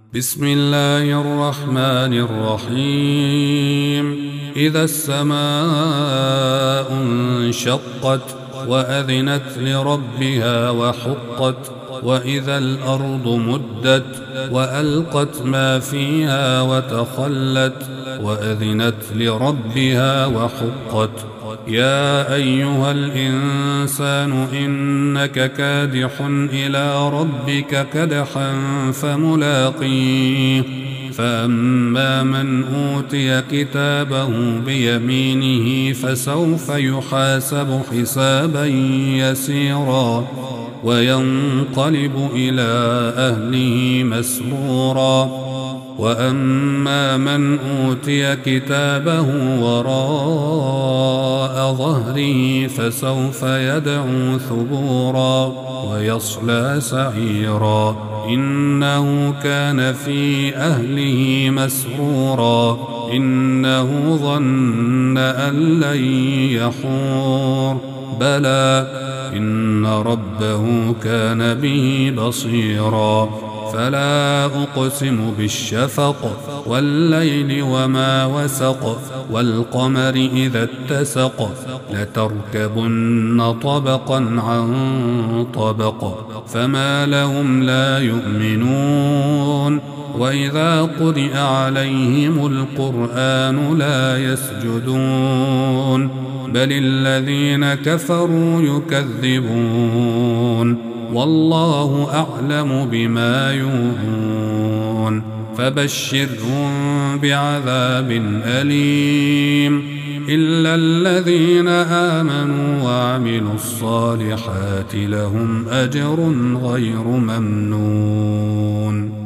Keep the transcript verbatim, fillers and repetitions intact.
بسم الله الرحمن الرحيم إذا السماء انشقت وأذنت لربها وحقت وإذا الأرض مدت وألقت ما فيها وتخلت وأذنت لربها وحقت يا أيها الإنسان إنك كادح إلى ربك كدحا فملاقيه فأما من أوتي كتابه بيمينه فسوف يحاسب حسابا يسيرا وينقلب إلى أهله مسرورا وأما من أوتي كتابه وراء ظهره فسوف يدعو ثبورا ويصلى سعيرا إنه كان في أهله مسرورا إنه ظن أن لن يحور بلى إن ربه كان به بصيرا فلا أقسم بالشفق والليل وما وسق والقمر إذا اتسق لتركبن طبقا عن طبق فما لهم لا يؤمنون وإذا قرئ عليهم القرآن لا يسجدون بل الذين كفروا يكذبون والله أعلم بما يوعون فبشرهم بعذاب أليم إلا الذين آمنوا وعملوا الصالحات لهم أجر غير ممنون.